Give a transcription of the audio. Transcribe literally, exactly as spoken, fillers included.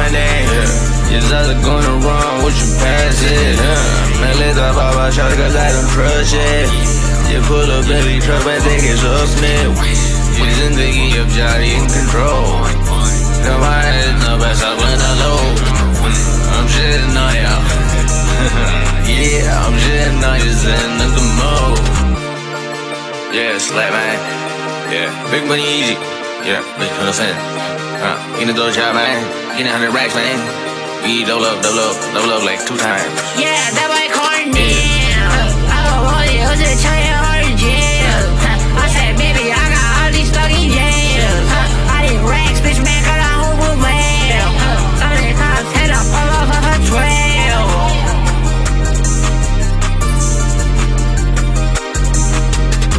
money. Yeah. Just either gonna run, what you pass it. Yeah. Man, let that pop out, shawty, cause I don't trust it. You pull up Bentley truck, I think it's Will Smith. With Zindagi of Jari in control. Come on, it's no best up when I load. I'm shitting on y'all. Yeah, I'm shitting on you, in the mode. Yeah, slap, man. Yeah, big money easy. Yeah, you know what I'm saying? Uh, in the door job, man. Getting a hundred racks, man. We double up, double up, double up like two times. Yeah, that boy corny.